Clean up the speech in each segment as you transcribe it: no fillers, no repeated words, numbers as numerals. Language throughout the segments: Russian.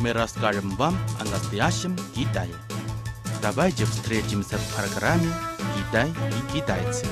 мы расскажем вам о настоящем Китае. Давайте встретимся в программе «Китай и китайцы».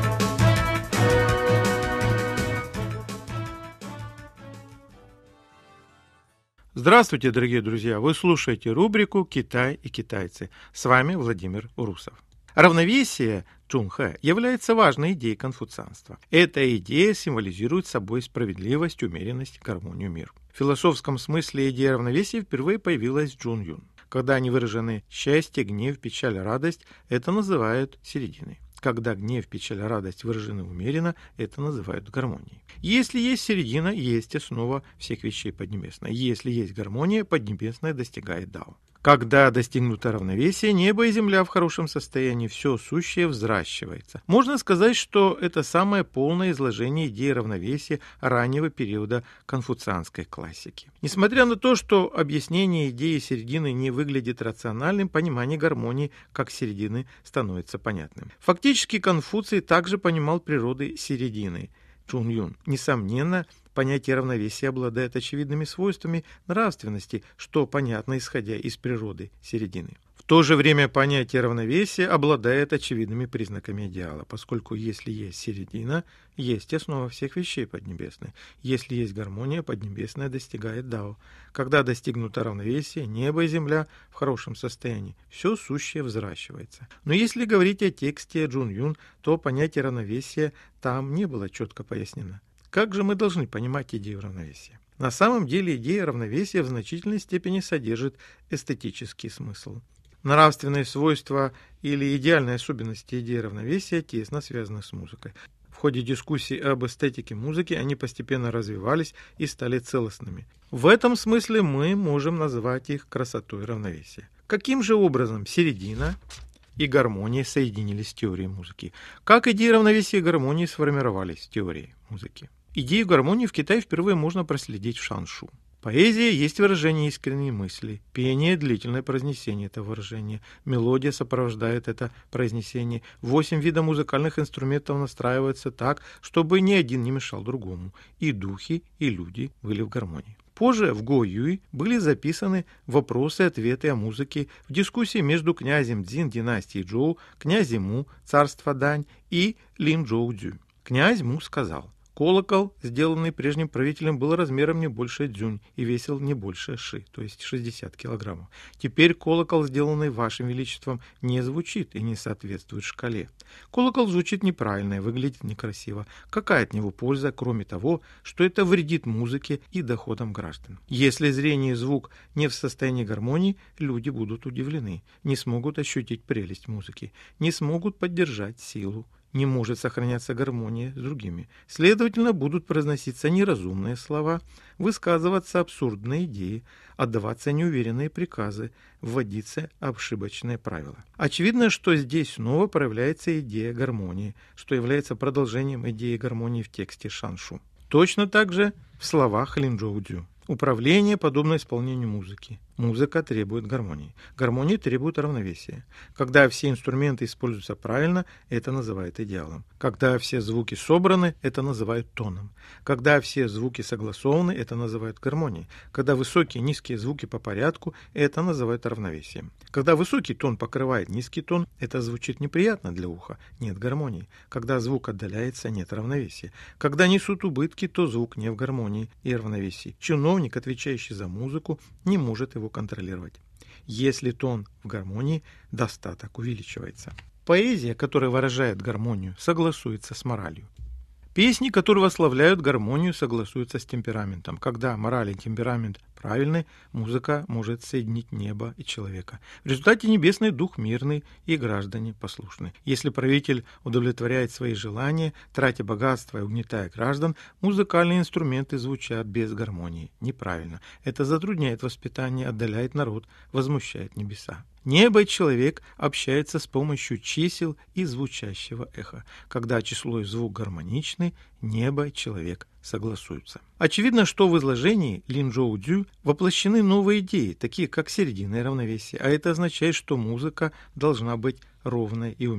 Здравствуйте, дорогие друзья! Вы слушаете рубрику «Китай и китайцы». С вами Владимир Урусов. Равновесие Чунхэ является важной идеей конфуцианства. Эта идея символизирует собой справедливость, умеренность, гармонию, мир. В философском смысле идея равновесия впервые появилась в Джун Юн. Когда они выражены счастье, гнев, печаль, радость, это называют серединой. Когда гнев, печаль, радость выражены умеренно, это называют гармонией. Если есть середина, есть основа всех вещей поднебесной. Если есть гармония, поднебесная достигает дао. Когда достигнуто равновесие, небо и земля в хорошем состоянии, все сущее взращивается. Можно сказать, что это самое полное изложение идеи равновесия раннего периода конфуцианской классики. Несмотря на то, что объяснение идеи середины не выглядит рациональным, понимание гармонии как середины становится понятным. Фактически Конфуций также понимал природы середины. Чун Юн. Несомненно, понятие равновесия обладает очевидными свойствами нравственности, что понятно, исходя из природы середины. В то же время понятие равновесия обладает очевидными признаками идеала, поскольку если есть середина, есть основа всех вещей поднебесной. Если есть гармония, поднебесная достигает дао. Когда достигнуто равновесие, небо и земля в хорошем состоянии, все сущее взращивается. Но если говорить о тексте Джун Юн, то понятие равновесия там не было четко пояснено. Как же мы должны понимать идею равновесия? На самом деле идея равновесия в значительной степени содержит эстетический смысл. Нравственные свойства или идеальные особенности идеи равновесия тесно связаны с музыкой. В ходе дискуссий об эстетике музыки они постепенно развивались и стали целостными. В этом смысле мы можем назвать их красотой равновесия. Каким же образом середина и гармония соединились с теорией музыки? Как идеи равновесия и гармонии сформировались в теории музыки? Идею гармонии в Китае впервые можно проследить в шаншу. Поэзия есть выражение искренней мысли, пение – длительное произнесение этого выражения, мелодия сопровождает это произнесение, 8 видов музыкальных инструментов настраиваются так, чтобы ни один не мешал другому, и духи, и люди были в гармонии. Позже в Го Юй были записаны вопросы и ответы о музыке в дискуссии между князем Цзин династии Чжоу, князем Му, царства Дань, и Лин Чжоу Цзю. Князь Му сказал: колокол, сделанный прежним правителем, был размером не больше дзюнь и весил не больше ши, то есть 60 килограммов. Теперь колокол, сделанный вашим величеством, не звучит и не соответствует шкале. Колокол звучит неправильно и выглядит некрасиво. Какая от него польза, кроме того, что это вредит музыке и доходам граждан? Если зрение и звук не в состоянии гармонии, люди будут удивлены, не смогут ощутить прелесть музыки, не смогут поддержать силу. Не может сохраняться гармония с другими. Следовательно, будут произноситься неразумные слова, высказываться абсурдные идеи, отдаваться неуверенные приказы, вводиться ошибочные правила. Очевидно, что здесь снова проявляется идея гармонии, что является продолжением идеи гармонии в тексте Шаншу. Точно так же в словах Лин Чжоу Цзю. Управление подобно исполнению музыки. Музыка требует гармонии. Гармония требует равновесия. Когда все инструменты используются правильно, это называют идеалом. Когда все звуки собраны, это называют тоном. Когда все звуки согласованы, это называют гармонией. Когда высокие и низкие звуки по порядку, это называют равновесием. Когда высокий тон покрывает низкий тон, это звучит неприятно для уха, нет гармонии. Когда звук отдаляется, нет равновесия. Когда несут убытки, то звук не в гармонии и равновесии. Чиновник, отвечающий за музыку, не может его контролировать. Если тон в гармонии, достаток увеличивается. Поэзия, которая выражает гармонию, согласуется с моралью. Песни, которые восславляют гармонию, согласуются с темпераментом. Когда мораль и темперамент правильны, музыка может соединить небо и человека. В результате небесный дух мирный и граждане послушны. Если правитель удовлетворяет свои желания, тратя богатство и угнетая граждан, музыкальные инструменты звучат без гармонии. Неправильно. Это затрудняет воспитание, отдаляет народ, возмущает небеса. Небо и человек общаются с помощью чисел и звучащего эха. Когда число и звук гармоничны, небо и человек согласуются. Очевидно, что в изложении Лин Чжоу Цзю воплощены новые идеи, такие как середина и равновесие, а это означает, что музыка должна быть ровной и умеренной.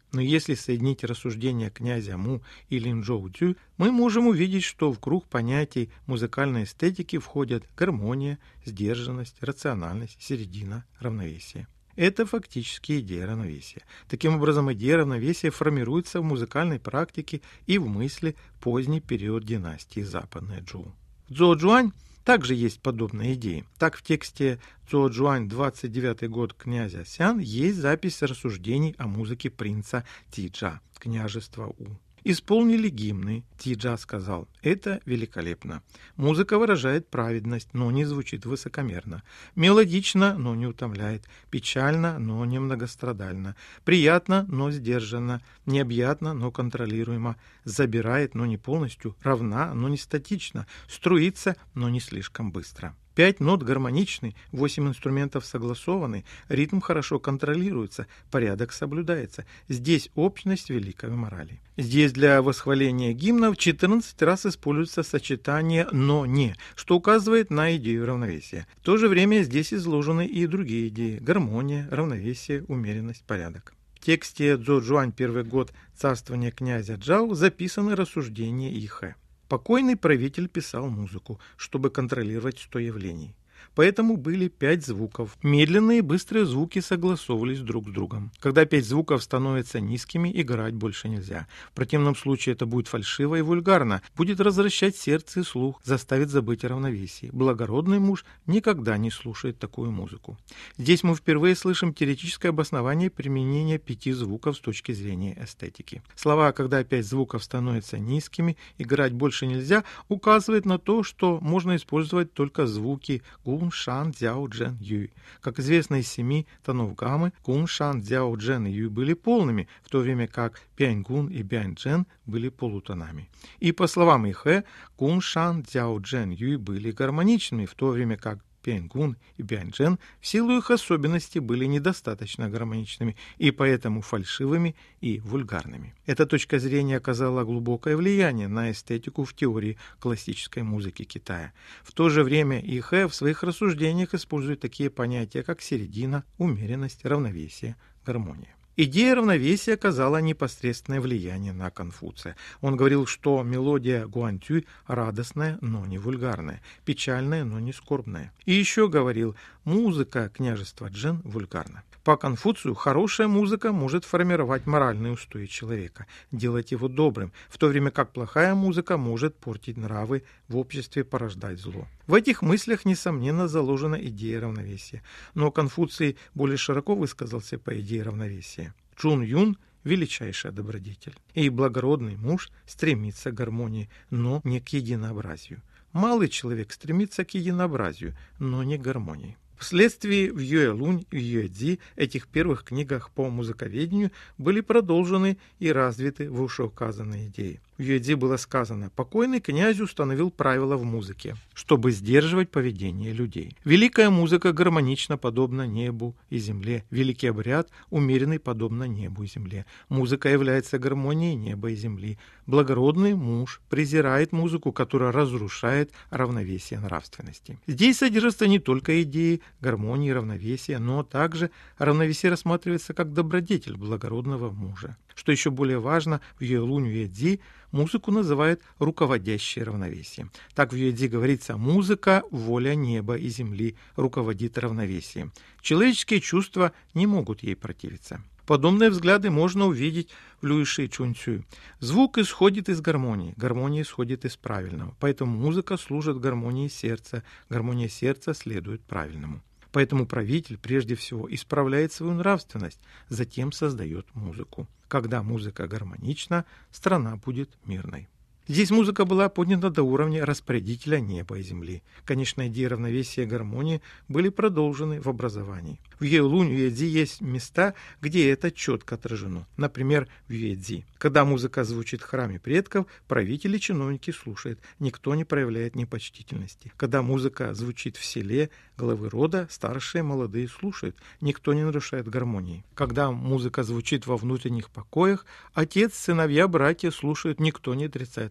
Но если соединить рассуждения князя Му и Линчжоу Цю, мы можем увидеть, что в круг понятий музыкальной эстетики входят гармония, сдержанность, рациональность, середина, равновесие. Это фактически идея равновесия. Таким образом, идея равновесия формируется в музыкальной практике и в мысли поздний период династии Западной Чжоу. В Цзоучжуань также есть подобные идеи. Так, в тексте Цзоучжуань 29 год князя Сян есть запись рассуждений о музыке принца Тиджа, княжества У. Исполнили гимны. Тиджа сказал: «Это великолепно. Музыка выражает праведность, но не звучит высокомерно. Мелодично, но не утомляет. Печально, но не многострадально. Приятно, но сдержанно. Необъятно, но контролируемо. Забирает, но не полностью. Равна, но не статично. Струится, но не слишком быстро». 5 нот гармоничны, 8 инструментов согласованы, ритм хорошо контролируется, порядок соблюдается. Здесь общность великой морали. Здесь для восхваления гимнов 14 раз используется сочетание «но-не», что указывает на идею равновесия. В то же время здесь изложены и другие идеи – гармония, равновесие, умеренность, порядок. В тексте Цзоучжуань 1 год царствования князя Чжао записаны рассуждения Ихэ. Покойный правитель писал музыку, чтобы контролировать 100 явлений. Поэтому были 5 звуков. Медленные и быстрые звуки согласовывались друг с другом. Когда 5 звуков становятся низкими, играть больше нельзя. В противном случае это будет фальшиво и вульгарно, будет развращать сердце и слух, заставит забыть о равновесии. Благородный муж никогда не слушает такую музыку. Здесь мы впервые слышим теоретическое обоснование применения 5 звуков с точки зрения эстетики. Слова «когда 5 звуков становятся низкими, играть больше нельзя» указывает на то, что можно использовать только звуки гун, шан, дзяо, джен, юй. Как известно, из 7 тонов гаммы гун, шан, дзяо, джен и юй были полными, в то время как пянь гун и пянь джен были полутонами. И по словам Ихэ, гун, шан, дзяо, джен, юй были гармоничными, в то время как пянь гун и пянь джен в силу их особенностей были недостаточно гармоничными и поэтому фальшивыми и вульгарными. Эта точка зрения оказала глубокое влияние на эстетику в теории классической музыки Китая. В то же время Ихэ в своих рассуждениях использует такие понятия, как середина, умеренность, равновесие, гармония. Идея равновесия оказала непосредственное влияние на Конфуция. Он говорил, что мелодия гуанцюй радостная, но не вульгарная, печальная, но не скорбная. И еще говорил, музыка княжества Чжэн вульгарна. По Конфуцию хорошая музыка может формировать моральные устои человека, делать его добрым, в то время как плохая музыка может портить нравы, в обществе порождать зло. В этих мыслях, несомненно, заложена идея равновесия. Но Конфуций более широко высказался по идее равновесия. Чун Юн – величайшая добродетель. И благородный муж стремится к гармонии, но не к единообразию. Малый человек стремится к единообразию, но не к гармонии. Вследствие в Юэ-Лунь и Юэ-Цзи этих первых книгах по музыковедению были продолжены и развиты вышеуказанные идеи. В Юэ-Цзи было сказано: «Покойный князь установил правила в музыке, чтобы сдерживать поведение людей. Великая музыка гармонична, подобно небу и земле. Великий обряд умеренный, подобно небу и земле. Музыка является гармонией неба и земли. Благородный муж презирает музыку, которая разрушает равновесие нравственности». Здесь содержатся не только идеи гармонии и равновесия, но также равновесие рассматривается как добродетель благородного мужа. Что еще более важно, в Юэ-Лунь и Юэ-Цзи музыку называют руководящей равновесием. Так в Юэ-Цзи говорится: «Музыка, воля неба и земли, руководит равновесием. Человеческие чувства не могут ей противиться». Подобные взгляды можно увидеть в Люйши Чунцю. Звук исходит из гармонии, гармония исходит из правильного. Поэтому музыка служит гармонии сердца, гармония сердца следует правильному. Поэтому правитель прежде всего исправляет свою нравственность, затем создает музыку. Когда музыка гармонична, страна будет мирной. Здесь музыка была поднята до уровня распорядителя неба и земли. Конечно, идеи равновесия и гармонии были продолжены в образовании. В Юэ-Лунь и Юэ-Цзи есть места, где это четко отражено. Например, в Юэ-Цзи. Когда музыка звучит в храме предков, правители и чиновники слушают, никто не проявляет непочтительности. Когда музыка звучит в селе, главы рода, старшие, молодые слушают, никто не нарушает гармонии. Когда музыка звучит во внутренних покоях, отец, сыновья, братья слушают, никто не отрицает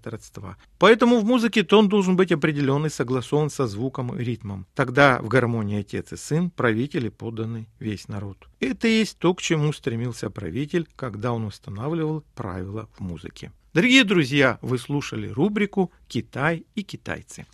нет родства. Поэтому в музыке тон должен быть определенный, согласован со звуком и ритмом. Тогда в гармонии отец и сын, правитель и подданный весь народ. Это и есть то, к чему стремился правитель, когда он устанавливал правила в музыке. Дорогие друзья, вы слушали рубрику «Китай и китайцы».